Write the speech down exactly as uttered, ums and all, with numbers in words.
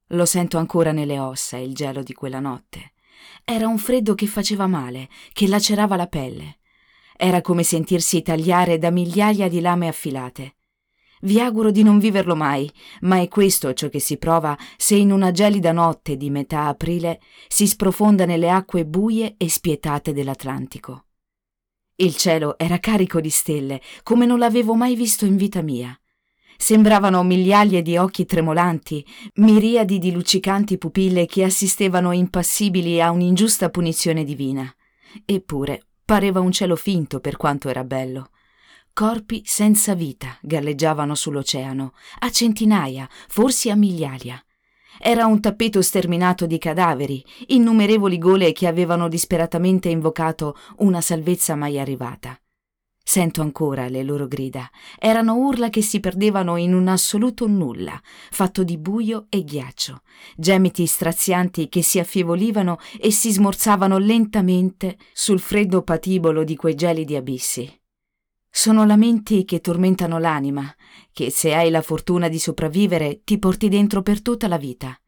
Lo sento ancora nelle ossa, il gelo di quella notte. Era un freddo che faceva male, che lacerava la pelle. Era come sentirsi tagliare da migliaia di lame affilate. Vi auguro di non viverlo mai, ma è questo ciò che si prova se in una gelida notte di metà aprile si sprofonda nelle acque buie e spietate dell'Atlantico. Il cielo era carico di stelle, come non l'avevo mai visto in vita mia. Sembravano migliaia di occhi tremolanti, miriadi di luccicanti pupille che assistevano impassibili a un'ingiusta punizione divina. Eppure pareva un cielo finto per quanto era bello. Corpi senza vita galleggiavano sull'oceano, a centinaia, forse a migliaia. Era un tappeto sterminato di cadaveri, innumerevoli gole che avevano disperatamente invocato una salvezza mai arrivata. Sento ancora le loro grida. Erano urla che si perdevano in un assoluto nulla, fatto di buio e ghiaccio, gemiti strazianti che si affievolivano e si smorzavano lentamente sul freddo patibolo di quei gelidi abissi. Sono lamenti che tormentano l'anima, che se hai la fortuna di sopravvivere ti porti dentro per tutta la vita.